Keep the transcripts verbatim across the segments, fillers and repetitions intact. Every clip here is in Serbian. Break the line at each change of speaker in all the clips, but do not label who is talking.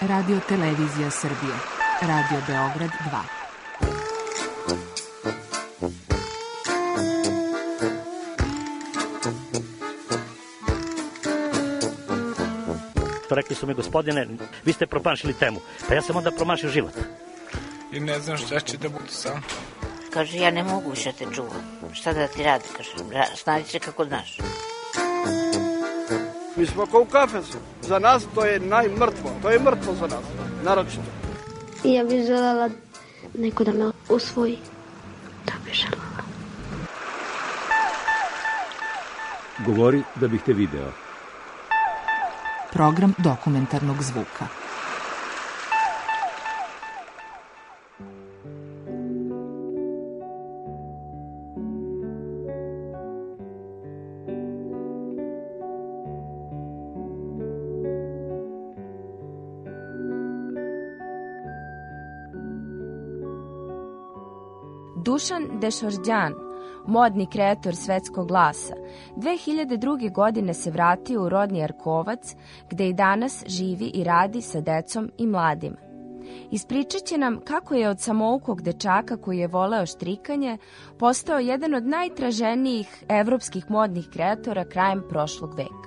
Radio Televizija Srbije. Radio Beograd dva.
Rekli su mi, gospodine, vi ste promašili temu. Pa ja sam onda promašio život.
I ne znam šta će da bude sam.
Kaže, ja ne mogu više te čuvam. Šta da ti radi, kaže, snađi se kako znaš.
Mi smo kao u kafesu. Za nas to je najmrtvo. To je mrtvo za nas, naročito.
Ja bih želela neko da me usvoji. Da bih želela.
Govori da bih te video.
Program dokumentarnog zvuka.
Dušan Dešordjan, modni kreator svetskog glasa, dve hiljade druge. godine se vratio u rodni Jarkovac, gde i danas živi i radi sa decom i mladima. Ispričat će nam kako je od samoukog dečaka koji je voleo štrikanje postao jedan od najtraženijih evropskih modnih kreatora krajem prošlog veka.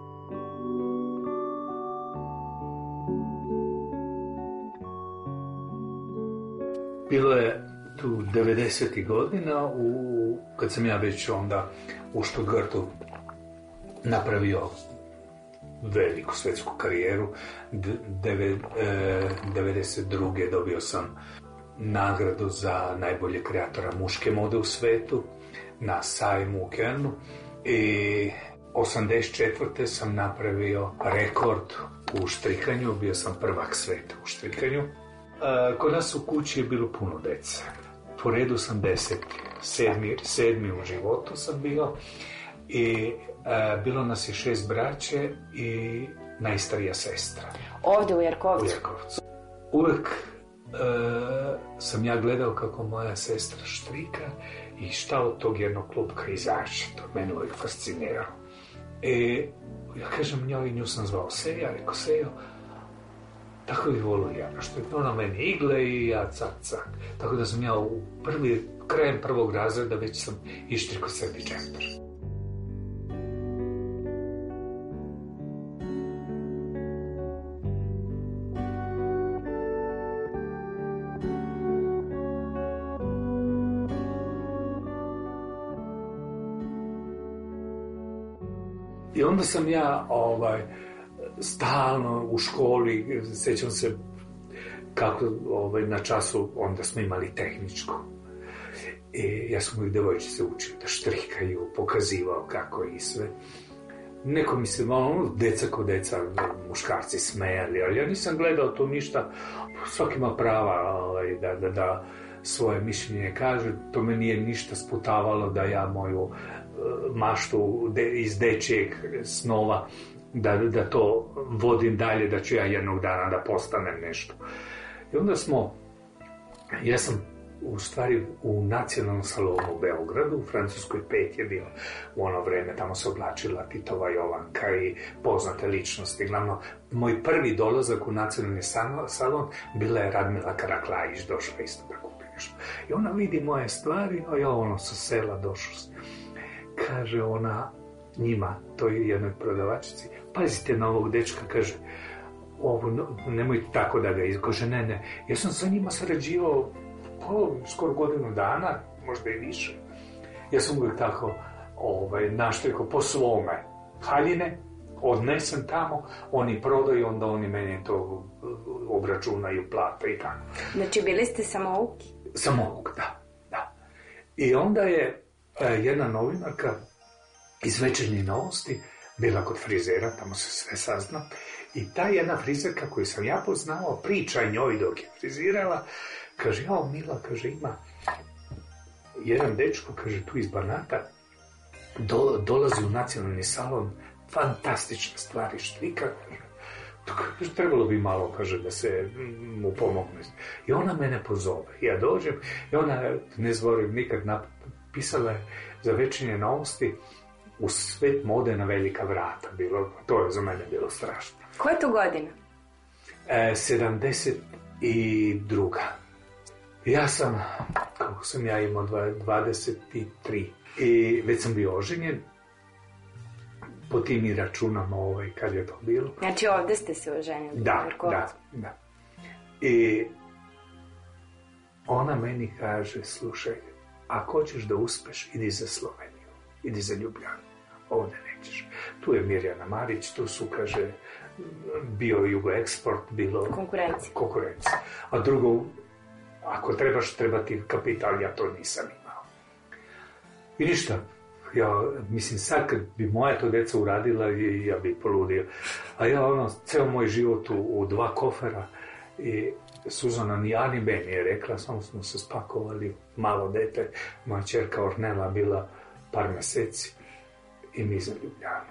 Bilo je tu devedesetih godina, u, kad sam ja već onda u Stuttgartu napravio veliku svetsku karijeru. Deve, e, devedeset druge. dobio sam nagradu za najbolje kreatora muške mode u svetu na sajmu u Kölnu i osamdeset četvrte sam napravio rekord u štrikanju, bio sam prvak sveta u štrikanju. E, kod nas u kući je bilo puno dece. Po redu sam deseti, sedmi, sedmi u životu sam bio i e, bilo nas je šest braće i najstarija sestra.
Ovdje u Jarkovcu?
U Jarkovcu. Uvek e, sam ja gledao kako moja sestra štrika i šta od tog jednog klupka izađe. To mene uvijek fasciniralo. E, ja kažem njoj, nju sam zvao Seja, rekao Sejo, tako bi volio ja, što je ona meni igle i ja cak, cak. Tako da sam ja u prvi, krajem prvog razreda već sam ištriko sebi džemper. I onda sam ja ovaj, stalno u školi, sećam se kako ovaj, na času, onda smo imali tehničko. I ja sam uvijek devojčice učio da štrikaju, pokazivao kako i sve. Neko mi se malo, deca ko deca, muškarci smejali, ali ja nisam gledao to ništa. Svaki ima prava ovaj, da, da, da svoje mišljenje kaže. To me nije ništa sputavalo da ja moju uh, maštu de, iz dečijeg snova Da, da to vodim dalje, da ću ja jednog dana da postanem nešto. I onda smo, ja sam u stvari u nacionalnom salonu u Beogradu, u Francuskoj pet je bilo u ono vreme, tamo se oblačila Titova Jovanka i poznate ličnosti. Glavno, moj prvi dolazak u nacionalni salon bila je Radmila Karaklajić, došla isto da kupi nešto. I ona vidi moje stvari, a ja ono sa sela došao. Kaže ona njima, to je jednoj prodavačici, pazite na ovog dečka, kaže, ovo, no, nemojte tako da ga izgože, ne, ne, ja sam sa njima sarađivao po skoro godinu dana, možda i više. Ja sam uvijek tako ovaj, naštriko po svome haljine, odnesem tamo, oni prodaju, onda oni meni to obračunaju, plate i tako.
Znači, bili ste samouki?
Samouk, da, da. I onda je eh, jedna novinarka iz Večernjih novosti bila kod frizera, tamo se sve sazna, i ta jedna frizerka koju sam ja poznao, priča njoj dok je frizirala, kaže, jao Mila, kaže, ima jedan dečko, kaže, tu iz Banata, do, dolazi u nacionalni salon, fantastične stvari štrika, kaže, trebalo bi malo, kaže, da se mu pomogne. I ona mene pozove, ja dođem, i ona, ne zvorim, nikad napisala je za Večernje novosti, u svet mode na velika vrata bilo, to je za mene bilo strašno.
Koja je to godina?
E, sedamdeset druga. Ja sam, kako sam ja imao, dvadeset tri. I već sam bio oženjen. Po tim i računam ovaj, kad je to bilo.
Znači ovde ste se oženili?
Da, da, da. I ona meni kaže, slušaj, ako hoćeš da uspeš, idi za Sloveniju, idi za Ljubljanu, ovde nećeš. Tu je Mirjana Marić, tu su, kaže, bio Jugoeksport, bilo...
Konkurencija.
Konkurencija. A drugo, ako trebaš, treba ti kapital, ja to nisam imao. I ništa, ja, mislim, sad kad bi moja to deca uradila, ja bi poludio. A ja, ono, ceo moj život u, u dva kofera i Suzana ni ja ni B nije rekla, samo smo se spakovali, malo dete, moja ćerka Ornela bila par meseci i mi za Ljubljanu.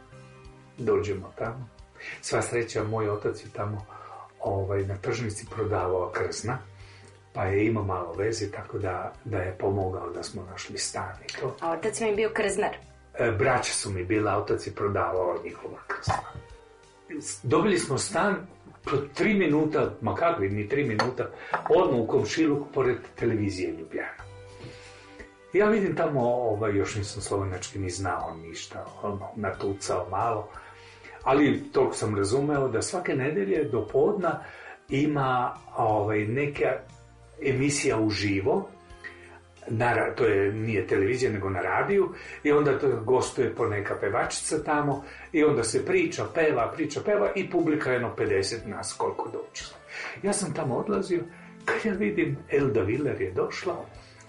Dođemo tamo. Sva sreća, moj otac je tamo ovaj, na tržnici prodavao krzna, pa je imao malo veze, tako da, da je pomogao da smo našli stan i to.
A otac mi je bio krznar?
E, braća su mi bila, otac je prodavao njihova krzna. Dobili smo stan, tri minuta, ma kakvi, ni tri minuta, odmah u komšiluku pored televizije Ljubljana. Ja vidim tamo, ovaj, još nisam slovenački ni znao ništa, ono, natucao malo, ali toliko sam razumeo da svake nedelje do podna ima ovaj, neka emisija uživo, na, to je, nije televizija nego na radiju, i onda to gostuje po neka pevačica tamo i onda se priča, peva, priča, peva i publika jedno pedeset nas koliko dođe. Ja sam tamo odlazio, kad ja vidim Elda Viler je došla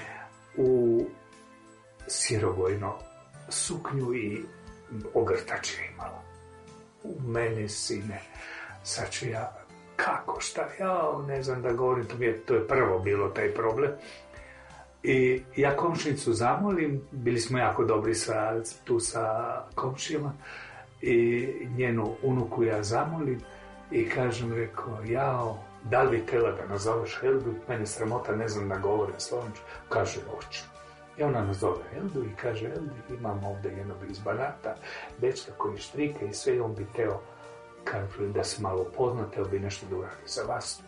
u sirogojno suknju i ogrtač je imala. U mene, sine, sad ću ja, kako, šta, ja ne znam da govorim, to, je, to je prvo bilo taj problem. I ja komšinicu zamolim, bili smo jako dobri sa, tu sa komšijama, i njenu unuku ja zamolim i kažem, rekao, jao, da li bi tela da nazoveš Eldu? Mene sramota, ne znam da govorim slovenčki. Kaže, hoću. I ona nazove Eldu i kaže, Eldi, imam ovde jednog iz Banata, dečka koji štrika i sve, on bi teo, kaže, da se malo upoznate, teo bi nešto da uradi za vas.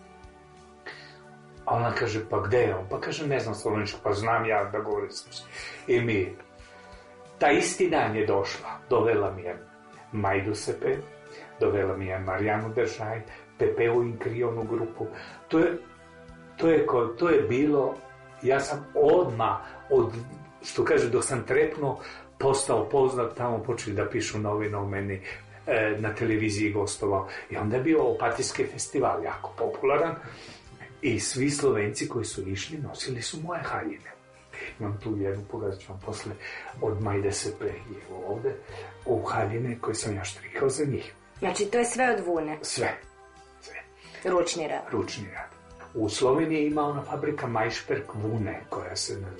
A ona kaže, pa gde je on? Pa kaže, ne znam slovenčki, pa znam ja da govorim. I mi, ta isti dan je došla, dovela mi je Majdu Sepe, dovela mi je Marijanu Držaj, Pepeu Inkrionu grupu. To je, to je, to je bilo, ja sam odmah, od, što kaže, dok sam trepnuo, postao poznat, tamo počeli da pišu novine o meni, e, na televiziji gostovao. I onda je bio Opatijski festival, jako popularan, i svi Slovenci koji su išli nosili su moje haljine. Imam tu jednu, pogledat ću vam posle, od Majde Sepe, evo ovde, u haljine koje sam ja štrikao za njih.
Znači, to je sve od vune?
Sve. Sve.
Ručni rad?
Ručni rad. U Sloveniji ima ona fabrika Majšperk vune, koja se e,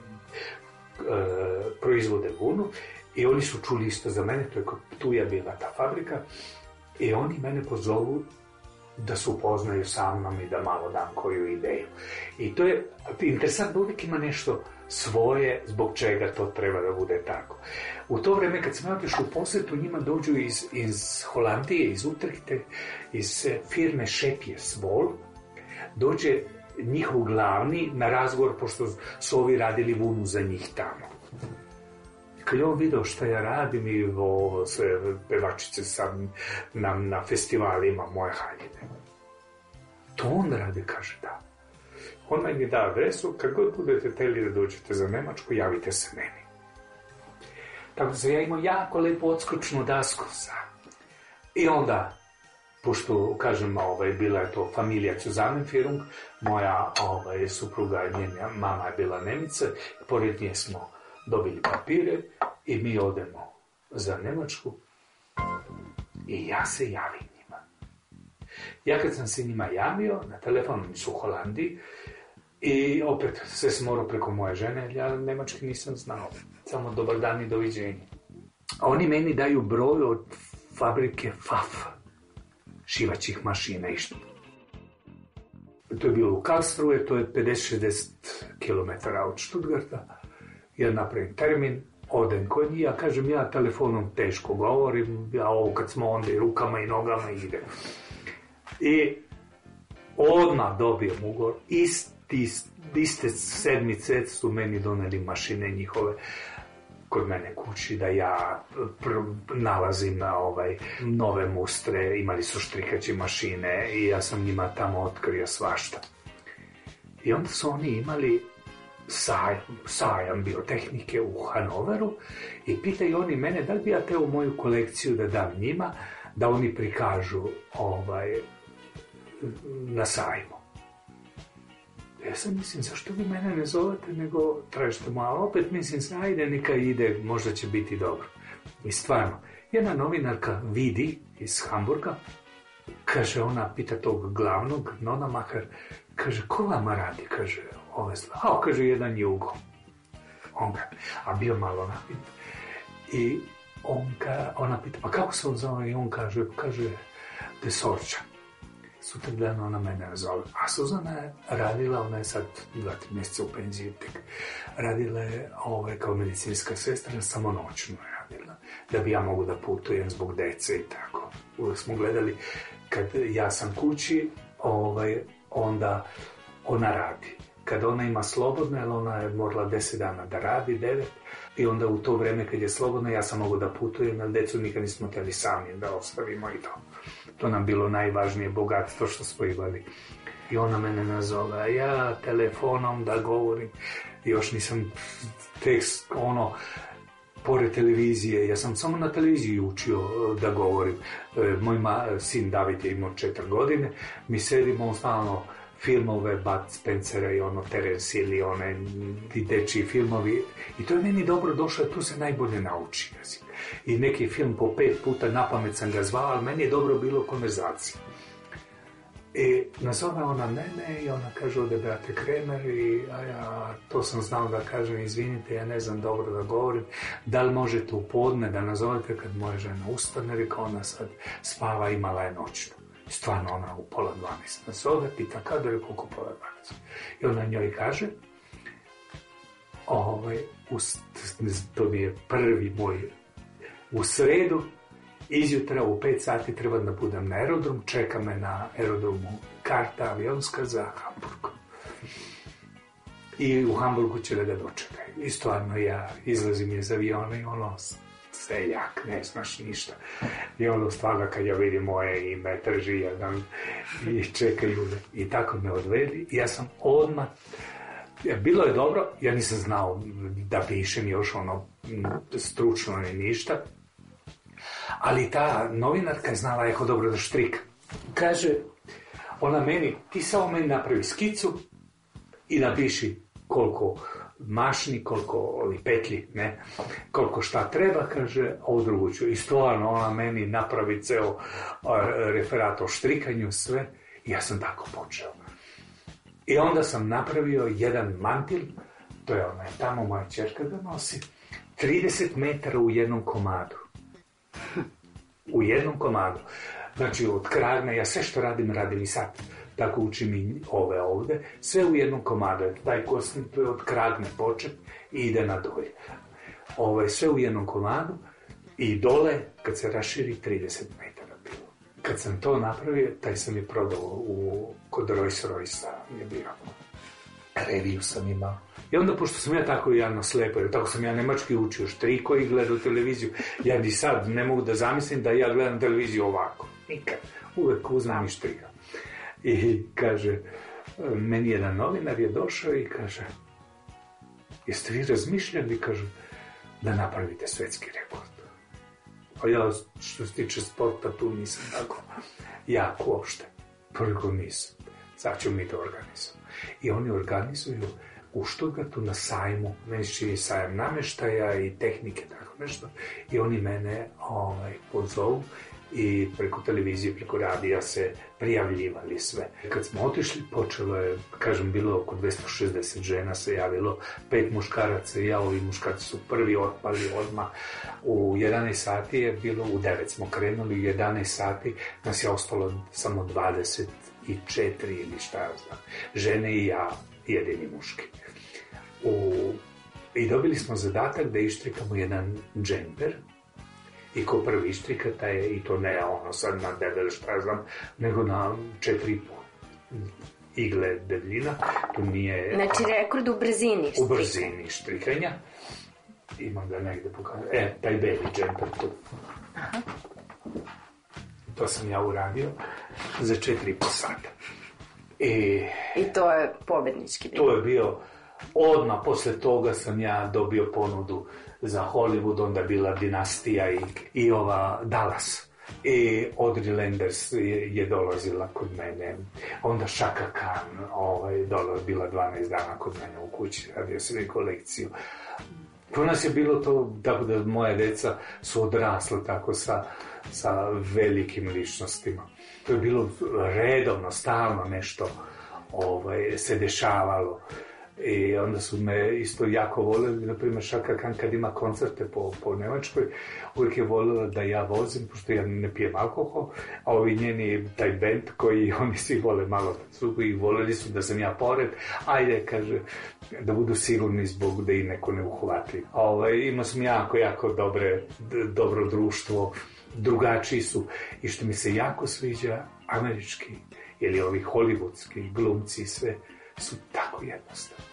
proizvode vunu, i oni su čuli isto za mene, to je tu je bila ta fabrika, i oni mene pozovu da se upoznaju sa mnom i da malo dam koju ideju. I to je interesantno, uvijek ima nešto svoje zbog čega to treba da bude tako. U to vreme kad sam ja otišao u posjetu, njima dođu iz, iz Holandije, iz Utrehte, iz firme Šepjes Vol, dođe njihov glavni na razgovor, pošto su ovi radili vunu za njih tamo. Kad je on video šta ja radim i ovo sve pevačice sam na, na festivalima moje haljine. To on radi, kaže da. On meni da adresu, kad god budete teli da dođete za Nemačku, javite se meni. Tako da sam ja imao jako lepo odskočnu dasku sa. I onda, pošto, kažem, ovaj, bila je to familija Zusammenführung, moja ovaj, supruga, njena mama je bila Nemica, pored nje smo dobili papire i mi odemo za Nemačku i ja se javim njima. Ja kad sam se njima javio, na telefonu su u Holandiji i opet sve sam morao preko moje žene, ja nemački nisam znao, samo dobar dan i doviđenje. A oni meni daju broj od fabrike F A F, šivaćih mašina i što. To je bilo u Karlsruhe, to je pedeset šezdeset kilometara od Stuttgarta. Ja napravim termin, odem kod njih, ja kažem, ja telefonom teško govorim, ja ovo kad smo onda i rukama i nogama idem. I odmah dobio ugovor, isti, iste sedmice su meni doneli mašine njihove kod mene kući, da ja nalazim na ovaj nove mustre, imali su štrikaće mašine i ja sam njima tamo otkrio svašta. I onda su oni imali sajam, sajam biotehnike u Hanoveru i pitaju oni mene da li bi ja te u moju kolekciju da dam njima, da oni prikažu ovaj, na sajmu. Ja sam mislim, zašto vi mene ne zovete, nego tražite malo, opet mislim, ajde, neka ide, možda će biti dobro. I stvarno, jedna novinarka vidi iz Hamburga, kaže, ona pita tog glavnog nonamahar, kaže, ko vama radi, kaže, ove stvari, a kaže, jedan Jugo. On ga, a bio malo napit. I on ka, ona pita, pa kako se on zove? I on kaže, kaže, de Sorča. Sutra dan ona mene zove. A Suzana je radila, ona je sad dva, tri mjeseca u penziji tek, radila je ove, kao medicinska sestra, samo noćno je radila, da bi ja mogu da putujem zbog dece i tako. Uvijek smo gledali, kad ja sam kući, ovaj, onda ona radi. Kad ona ima slobodno, jer ona je morala deset dana da radi, devet, i onda u to vreme kad je slobodno, ja sam mogu da putujem, jer decu nikad nismo htjeli sami da ostavimo i to. To nam bilo najvažnije bogatstvo što smo imali. I ona mene nazove, a ja telefonom da govorim, još nisam tekst, ono, pored televizije, ja sam samo na televiziji učio da govorim. Moj ma, sin David je imao četiri godine, mi sedimo, on stalno filmove Bud Spencera i ono Terence ili one dečiji filmovi, i to je meni dobro došlo, tu se najbolje nauči. I neki film po pet puta napamet sam ga zvao, ali meni je dobro bilo konverzacija. I nazove ona mene i ona kaže, ode Beate Kremer, i a ja to sam znao da kažem, izvinite, ja ne znam dobro da govorim, da li možete u podne da nazovete kad moja žena ustane, reka, ona sad spava, imala je noćnu. Stvarno ona u pola dvanaest nazove, pita kada je koliko pola dvanaest. I ona njoj kaže, ovaj, to mi je prvi moj, u sredu, izjutra u pet sati treba da budem na aerodrom, čeka me na aerodromu karta avionska za Hamburg. I u Hamburgu će da ga dočekaj. I stvarno ja izlazim iz aviona i ono, seljak, ne znaš ništa. I ono stvarno kad ja vidim moje ime, trži jedan i čekaju. I tako me odveli. I ja sam odmah, bilo je dobro, ja nisam znao da pišem još ono stručno ni ništa, ali ta novinarka je znala jako dobro da štrika. Kaže, ona meni, ti samo meni napravi skicu i napiši koliko mašni, koliko ovi petlji, ne, koliko šta treba, kaže, ovo drugo ću. I stvarno ona meni napravi ceo referat o štrikanju, sve, i ja sam tako počeo. I onda sam napravio jedan mantil, to je ona, tamo moja ćerka ga nosi, trideset metara u jednom komadu. U jednom komadu. Znači, od kragne, ja sve što radim, radim i sad. Tako učim i ove ovde. Sve u jednom komadu. Taj kosnik, to je od kragne počet i ide na dolje. Ove, sve u jednom komadu i dole, kad se raširi, trideset metara bilo. Kad sam to napravio, taj sam je prodao u, kod Rolls Royce-a je bio. Reviju sam imao. I onda, pošto sam ja tako javno slepo, jer tako sam ja nemački učio štriko i gledao televiziju, ja ni sad ne mogu da zamislim da ja gledam televiziju ovako. Nikad. Uvek uzmem i štrika. I kaže, meni jedan novinar je došao i kaže, jeste vi razmišljali, kaže, da napravite svetski rekord? A ja, što se tiče sporta, tu nisam tako jako uopšte. Prvo nisam. Sad ću mi to organizujemo. I oni organizuju u Stuttgartu na sajmu, znači sajam namještaja i tehnike, tako nešto. I oni mene ovaj, pozovu i preko televizije, preko radija se prijavljivali sve. Kad smo otišli, počelo je, kažem, bilo oko dvesta šezdeset žena se javilo, pet muškaraca i ja, ovi muškarci su prvi otpali odmah. U jedanaest sati je bilo, u devet smo krenuli, u jedanaest sati nas je ostalo samo dvadeset četiri ili šta ja znam, žene i ja, jedini muški. U, I dobili smo zadatak da ištrikamo jedan džemper I ko prvi štrikata je, i to ne ono sad na debel šta znam, nego na četiri i po igle debljina. To nije...
Znači rekord u brzini štrikanja.
U brzini štrikanja. Imam ga negde pokazati. E, taj beli džemper tu.
Aha.
To sam ja uradio za četiri i po sata. I,
I to je pobednički bio.
To je bio, odmah posle toga sam ja dobio ponudu za Hollywood, onda je bila Dinastija i, i ova Dallas. I Audrey Landers je, je dolazila kod mene. Onda Chaka Khan ovaj, dolaz, bila dvanaest dana kod mene u kući, radio sam i kolekciju. Kod nas je bilo to, tako da moje deca su odrasle tako sa, sa velikim ličnostima. To je bilo redovno, stalno nešto ovaj, se dešavalo. I onda su me isto jako voljeli, na primjer Chaka Khan kad ima koncerte po, po Nemačkoj, uvijek je voljela da ja vozim, pošto ja ne pijem alkohol, a ovi njeni, taj band koji oni svi vole malo cugu i voljeli su da sam ja pored, ajde, kaže, da budu sigurni zbog da i neko ne uhvati. Ovaj, imao sam jako, jako dobre, dobro društvo, drugačiji su, i što mi se jako sviđa, američki ili ovi hollywoodski glumci i sve, su tako jednostavni.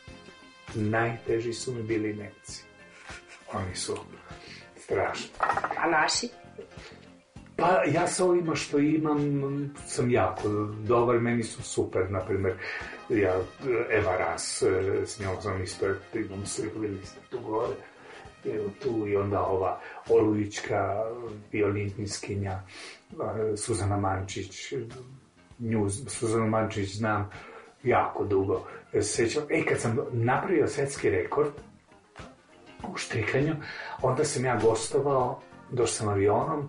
Najteži su mi bili Nemci. Oni su strašni.
A naši?
Pa ja sa ovima što imam sam jako dobar, meni su super, na primjer, ja, Eva Ras, s njom sam isto, imam sliku, vidjeli ste tu gore, evo tu, i onda ova Olujička, violiniskinja, Suzana Mančić, nju Suzanu Mančić znam jako dugo. Sećam, e, kad sam napravio svetski rekord u štrikanju, onda sam ja gostovao, došao sam avionom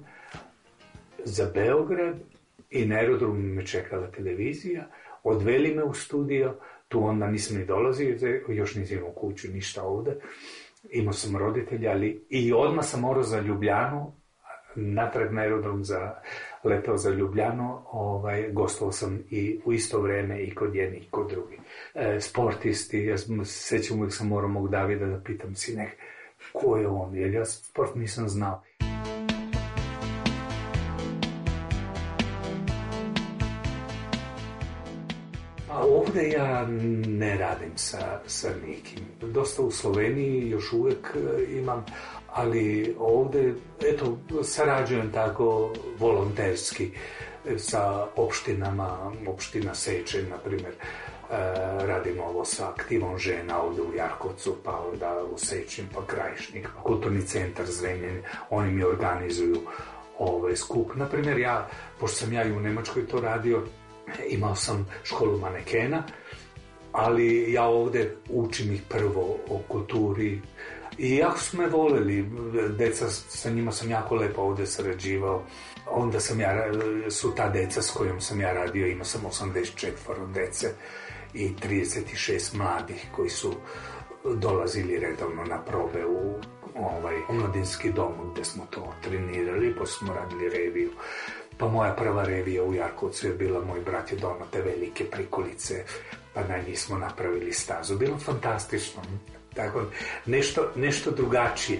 za Beograd i na aerodromu me čekala televizija, odveli me u studio, tu onda nisam ni dolazio, još nisam imao kuću, ništa ovde, imao sam roditelja, ali i odmah sam morao za Ljubljanu, natrag na aerodrom za letao za Ljubljanu, ovaj, gostovao sam i u isto vreme i kod jednih i kod drugih. E, sportisti, ja se sećam, uvijek sam morao mog Davida da pitam sine, ko je on, jer ja sport nisam znao. A ovde ja ne radim sa, sa nikim. Dosta u Sloveniji još uvijek imam, ali ovde, eto, sarađujem tako volonterski sa opštinama, opština Sečen, na primjer, e, radimo ovo sa aktivom žena ovde u Jarkovcu, pa onda u Sečen, pa Krajišnik, pa Kulturni centar Zrenjanin, oni mi organizuju ovaj skup. Na primjer, ja, pošto sam ja i u Nemačkoj to radio, imao sam školu manekena, ali ja ovde učim ih prvo o kulturi. I jako su me voleli, deca, sa njima sam jako lepo ovde sarađivao. Onda sam ja, su ta deca s kojom sam ja radio, imao sam osamdeset četiri dece i trideset šest mladih koji su dolazili redovno na probe u ovaj omladinski dom gde smo to trenirali, pa smo radili reviju. Pa moja prva revija u Jarkovcu je bila Moj brat je donao te velike prikolice, pa na njih smo napravili stazu. Bilo fantastično. Tako, nešto, nešto drugačije.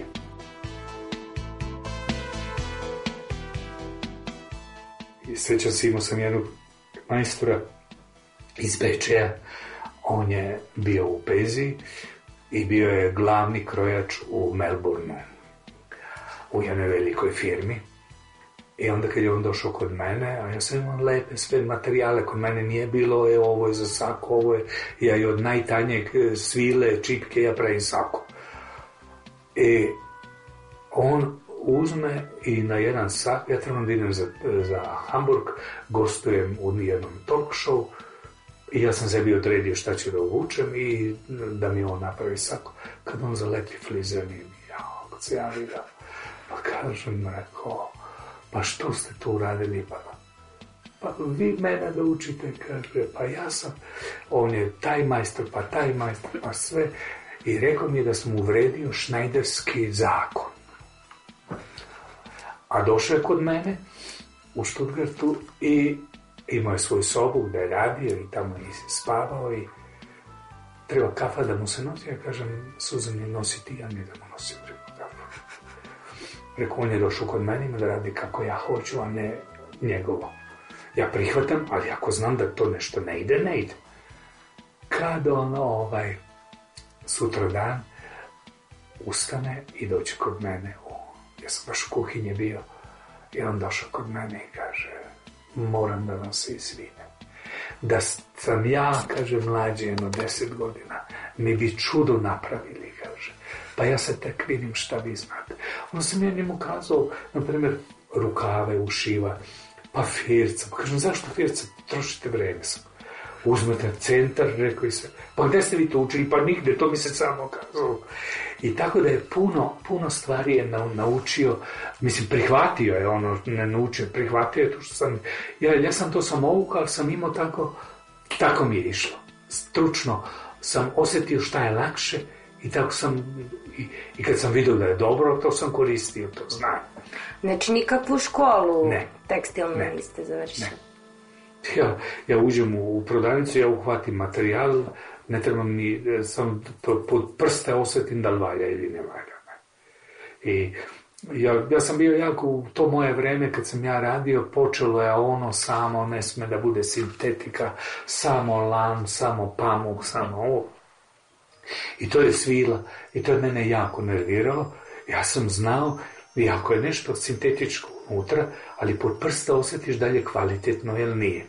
I sećam se, imao sam jednog majstora iz Bečeja, on je bio u penziji i bio je glavni krojač u Melbourneu, u jednoj velikoj firmi. I onda kad je on došao kod mene, a ja sam imao lepe sve materijale, kod mene nije bilo, e, ovo je za sako, ovo je, ja i od najtanjeg svile, čipke, ja pravim sako. I on uzme i na jedan sat, ja trebam da idem za, za Hamburg, gostujem u jednom talk show, i ja sam sebi odredio šta ću da obučem i da mi on napravi sako. Kad on zaleti flizani, jao, kad se ja vidio, pa kažem, rekao, pa što ste to uradili? Pa, pa vi mene da učite, kaže, pa ja sam, on je taj majstor, pa taj majstor, pa sve. I rekao mi je da sam uvredio šnajderski zakon. A došao je kod mene u Stuttgartu i imao je svoju sobu gde je radio i tamo je spavao i treba kafa da mu se nosi. Ja kažem, Suzan, je nosi ti, ja ne da mu nosim kafu. Rekao, on je došao kod mene da radi kako ja hoću, a ne njegovo. Ja prihvatam, ali ako znam da to nešto ne ide, ne ide. Kad on ovaj, sutra dan ustane i dođe kod mene, o, ja sam baš u kuhinji bio, i on došao kod mene i kaže, moram da vam se izvinem. Da sam ja, kaže, mlađi jedno deset godina, mi bi čudo napravili, kaže. Pa ja se tek vidim šta vi znate. Onda sam ja njemu kazao, na primjer, rukave ušiva, pa firca. Pa kažem, zašto firca? Trošite vreme sam. Uzmete centar, rekao i sve. Pa gde ste vi to učili? Pa nigde, to mi se samo kazao. I tako da je puno, puno stvari je naučio, mislim, prihvatio je ono, ne naučio, prihvatio je to što sam, ja, ja sam to samouk, ali sam imao tako, tako mi je išlo. Stručno sam osjetio šta je lakše i tako sam, i, i kad sam vidio da je dobro, to sam koristio, to znam.
Znači nikakvu školu
ne.
tekstilnu
ne.
niste završili?
Ne. Ja, ja uđem u prodavnicu, ja uhvatim materijal, ne trebam ni, sam pod prste osjetim da li valja ili ne valja. I ja, ja sam bio jako, u to moje vreme kad sam ja radio, počelo je ono samo, ne sme da bude sintetika, samo lan, samo pamuk, samo ovo. I to je svila, i to je mene jako nerviralo. Ja sam znao, iako je nešto sintetičko unutra, ali pod prste osjetiš da li je kvalitetno ili nije.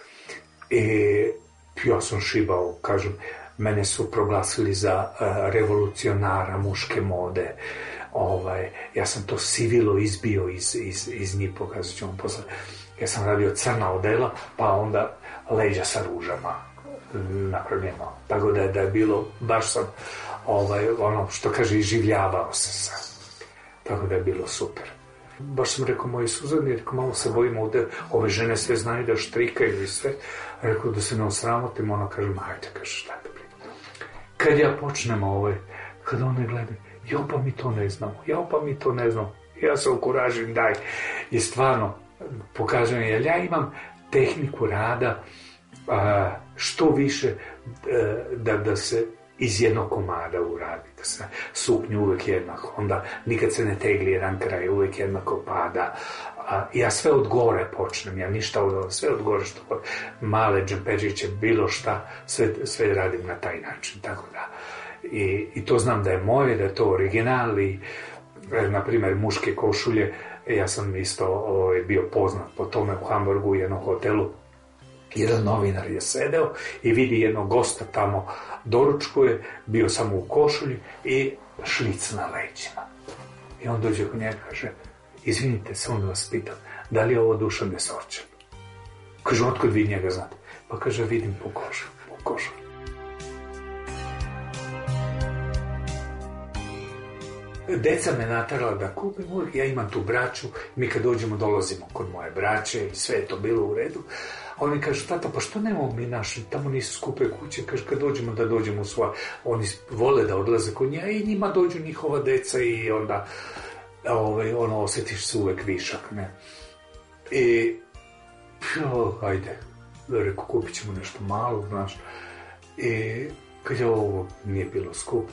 I ja sam šibao, kažem, mene su proglasili za uh, revolucionara muške mode. Ovaj, ja sam to sivilo izbio iz, iz, iz njih, pokazat ću vam posle. Ja sam radio crna odela, pa onda leđa sa ružama napravljeno. Tako da je, da je bilo, baš sam, ovaj, ono što kaže, iživljavao se sam. Tako da je bilo super. Baš sam rekao moji Suzani, rekao, malo se bojimo ovde, ove žene sve znaju da štrikaju i sve. Rekao da se ne osramotimo, ona kaže, ajde, kaže, šta da prije. Kad ja počnem ovaj, kad one gledaju, jo pa mi to ne znamo, jo pa mi to ne znamo, ja se okuražim, daj. I stvarno, pokazujem, jer ja imam tehniku rada, a, što više a, da, da se iz jednog komada uradi, da se suknju uvek jednako, onda nikad se ne tegli jedan kraj, uvek jednako pada. A, ja sve od gore počnem, ja ništa od sve od gore što god, male džempežiće, bilo šta, sve, sve radim na taj način, tako da. I, i to znam da je moje, da je to original i, na primjer, muške košulje, ja sam isto ovaj, bio poznat po tome u Hamburgu u jednom hotelu. Jedan novinar je sedeo i vidi jednog gosta tamo, doručkuje, bio samo u košulji i šlic na leđima. I on dođe kod njega i kaže, izvinite, samo da vas pitam, da li je ovo Dušan Desorčan? Kaže, otkud vi njega znate? Pa kaže, vidim po košu, po košu. Deca me natarala da kupim, ja imam tu braću, mi kad dođemo dolazimo kod moje braće i sve je to bilo u redu. Oni kažu, tata, pa što nemamo mi naši, tamo nisu skupe kuće, kaže, kad dođemo da dođemo u svoje, oni vole da odlaze kod nje i njima dođu njihova deca i onda, ovaj, ono, osjetiš se uvek višak, ne. I, jo, ajde, rekao, kupit ćemo nešto malo, znaš. I, kad je ovo nije bilo skupo,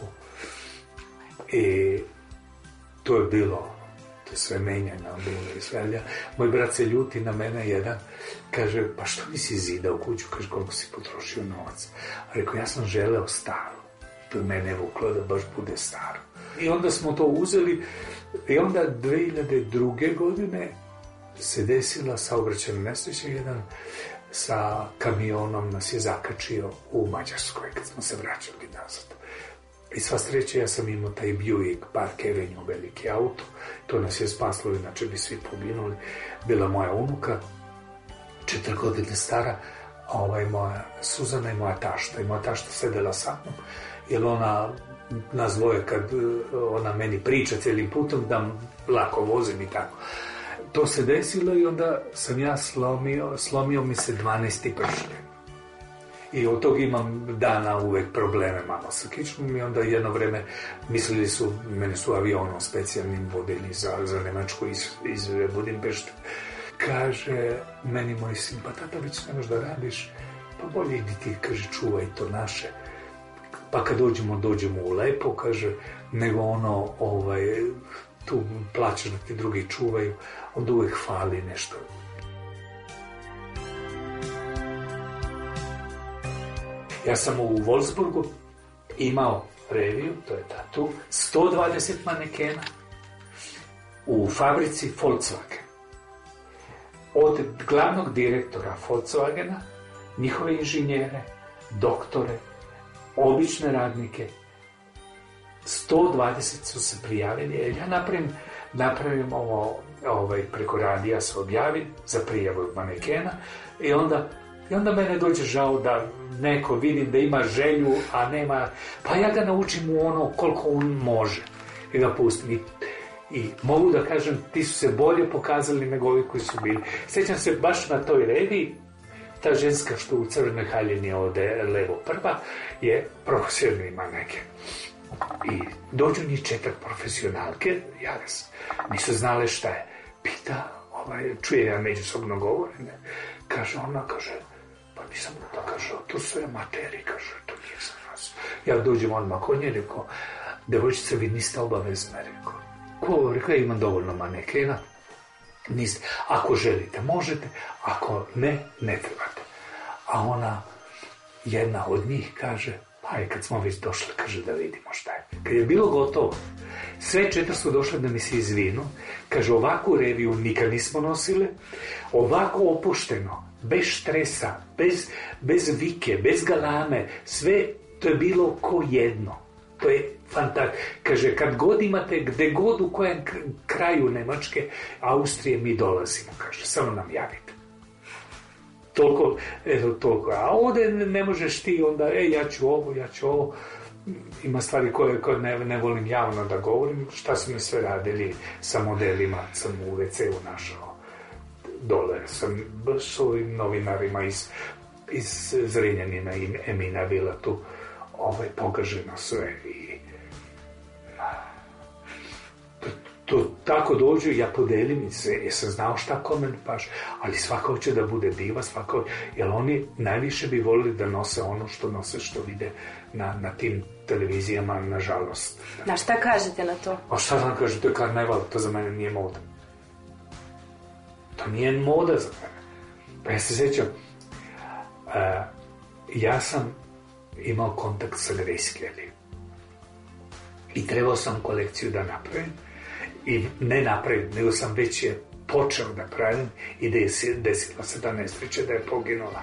i to je bilo, to je sve menjano, bilo i sve. Moj brat se ljuti na mene jedan, kaže, pa što nisi zidao kuću, kaže, koliko si potrošio novac. A rekao, ja sam želeo staro, to je mene vuklo da baš bude staro. I onda smo to uzeli i onda dve hiljade druge. godine se desila saobraćajna nesreća, jedan sa kamionom nas je zakačio u Mađarskoj kad smo se vraćali nazad. I sva sreća, ja sam imao taj Buick Park Avenue, veliki auto, to nas je spaslo, inače bi svi poginuli. Bila moja unuka, četiri godine stara, ovaj, moja Suzana i moja tašta. I moja tašta sedela sa mnom, jer ona nas dvoje, kad ona meni priča cijelim putom, da lako vozim i tako. To se desilo i onda sam ja slomio, slomio mi se dvanaesti pršljen. I od tog imam dana uvek probleme malo sa kičmom i onda jedno vreme mislili su, mene su avionom specijalnim vodili za, za Nemačku iz, iz Budimpešte. Kaže meni moj sin, pa tata već nemaš da radiš, pa bolje idi ti, kaže, čuvaj to naše. Pa kad dođemo, dođemo u lepo, kaže, nego ono, ovaj, tu plaćaš da ti drugi čuvaju, onda uvijek fali nešto. Ja sam u Wolfsburgu imao reviju, to je ta tu, sto dvadeset manekena u fabrici Volkswagen. Od glavnog direktora Volkswagena, njihove inženjere, doktore, obične radnike, sto dvadeset su se prijavili, jer ja napravim, napravim ovo, ovaj, preko radija se objavim za prijavu manekena i onda, i onda mene dođe žao da neko vidim da ima želju, a nema, pa ja ga naučim u ono koliko on može i ga pustim. I, i mogu da kažem, ti su se bolje pokazali nego ovi koji su bili. Sjećam se baš na toj reviji, ta ženska što u crvenoj haljini ovde levo prva je profesionalni maneken. I dođu njih četiri profesionalke, jave se, nisu znale šta je. Pita, ovaj, čuje ja međusobno govorene, kaže ona, kaže, pa nisam da kaže, to su amateri, kaže, to nije za nas. Ja dođem odmah kod nje, rekao, devojčice, vi niste obavezne, rekao. Ko, rekao, ja imam dovoljno manekena, niste, ako želite, možete, ako ne, ne trebate. A ona, jedna od njih kaže, pa je kad smo već došli, kaže da vidimo šta je. Kad je bilo gotovo, sve četiri su došle da mi se izvinu, kaže ovakvu reviju nikad nismo nosile, ovako opušteno, bez štresa, bez, bez vike, bez galame, sve to je bilo ko jedno. To je fantastično. Kaže, kad god imate, gde god u kojem kraju Nemačke, Austrije, mi dolazimo, kaže, samo nam javite. Toliko, eto, toliko. A ovdje ne možeš ti onda, e, ja ću ovo, ja ću ovo. Ima stvari koje, koje ne, ne volim javno da govorim. Šta su mi sve radili sa modelima, sam u ve ce u našao dole. Sam s ovim novinarima iz, iz Zrenjanina i Emina bila tu ovaj, pogaženo sve. I to tako dođu, ja podelim se, jer sam znao šta kome paš, ali svaka hoće da bude diva, svaka, jer oni najviše bi volili da nose ono što nose, što vide na, na tim televizijama, nažalost.
Na šta kažete na to?
A šta vam kažete, to je karneval, to za mene nije moda. To nije moda za mene. Pa ja se sjećam, uh, ja sam imao kontakt sa Grace Kelly i trebao sam kolekciju da napravim. I ne napravim, nego sam već je počeo da pravim i desila se ta nesreća da je poginula.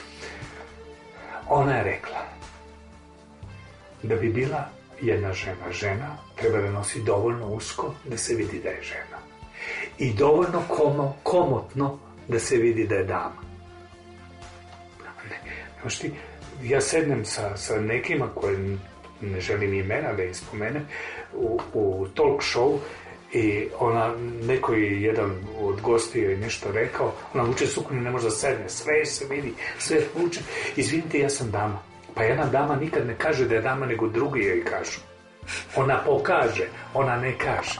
Ona je rekla da bi bila jedna žena žena, treba da nosi dovoljno usko da se vidi da je žena. I dovoljno komo, komotno da se vidi da je dama. Ne, nemaš ti, ja sednem sa, sa nekima koje ne želim imena da im spomenem u, u talk show i ona, neko je jedan od gostija je nešto rekao, ona vuče suknju, ne može da sedne, sve se vidi, sve vuče. Izvinite, ja sam dama. Pa jedna dama nikad ne kaže da je dama, nego drugi joj kažu. Ona pokaže, ona ne kaže.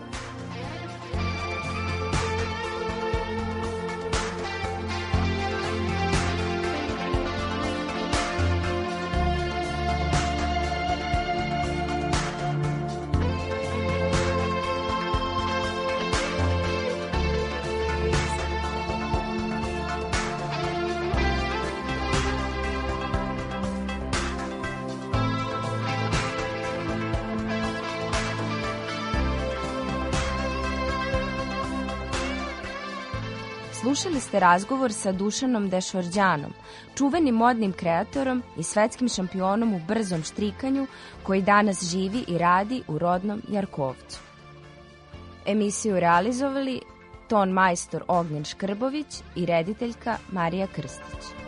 Slušali ste razgovor sa Dušanom Dešorđanom, čuvenim modnim kreatorom i svetskim šampionom u brzom štrikanju koji danas živi i radi u rodnom Jarkovcu. Emisiju realizovali ton majstor Ognjen Škrbović i rediteljka Marija Krstić.